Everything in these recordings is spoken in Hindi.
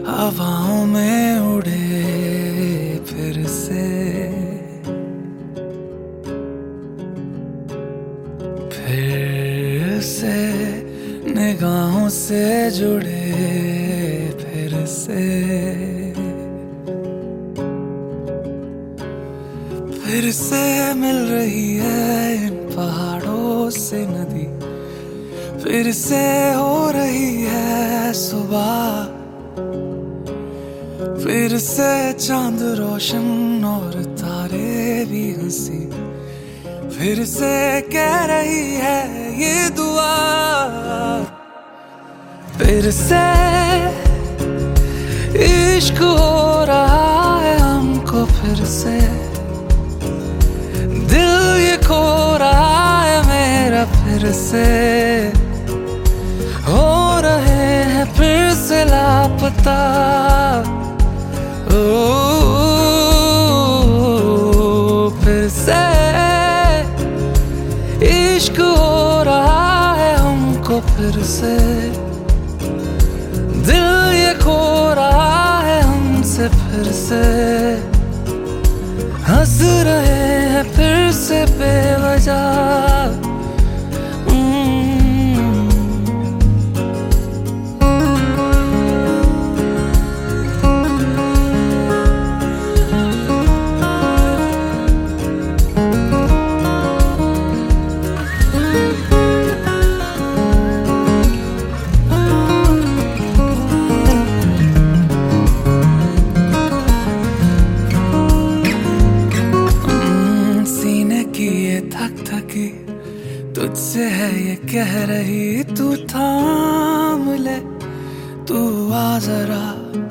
हवाओं में उड़े फिर से निगाहों से जुड़े फिर से मिल रही है इन पहाड़ों से नदी, फिर से हो रही है सुबह, फिर से चांद रोशन और तारे भी हंसी, फिर से कह रही है ये दुआ। फिर से इश्क हो रहा है हमको, फिर से दिल ये खो रहा है मेरा, फिर से हो रहे हैं फिर से लापता। ओ फिर से इश्क हो रहा है हमको, फिर से दिल ये खो रहा है हमसे, फिर से हंस रहे हैं फिर से बेवजह। थक थकी तुझसे है ये कह रही, तू थाम ले, तू आ जरा।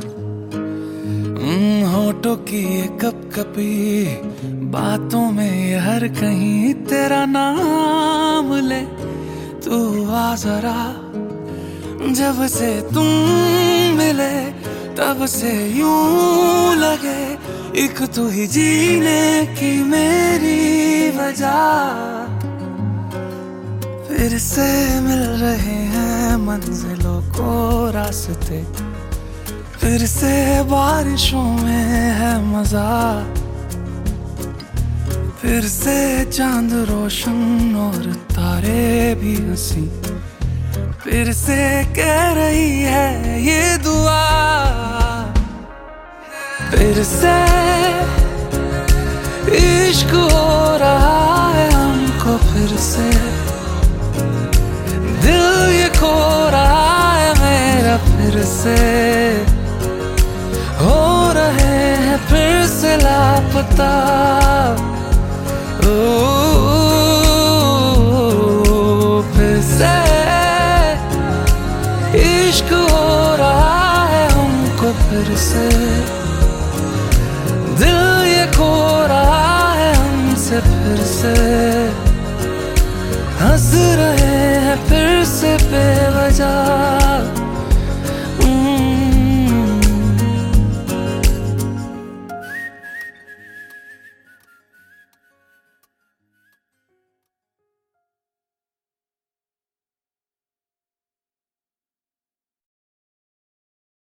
होठों की ये कपकपी बातों में ये हर कहीं तेरा नाम ले, तू आ जरा। जब से तुम मिले तब से यूं लगे एक तू ही जीने की मेरी वजह। फिर से मिल रहे हैं मंजिलों को रास्ते, फिर से बारिशों में है मजा, फिर से चांद रोशन और तारे भी हंसी, फिर से कह रही है ये दुआ। फिर से इश्क हो रहा है हमको, फिर से दिल ये खो रहा है मेरा, फिर से हो रहे हैं फिर से लापता। ओ फिर से इश्क हो रहा है हमको, फिर से दिल ये खो रहा है हमसे, फिर से हंस रहे हैं फिर से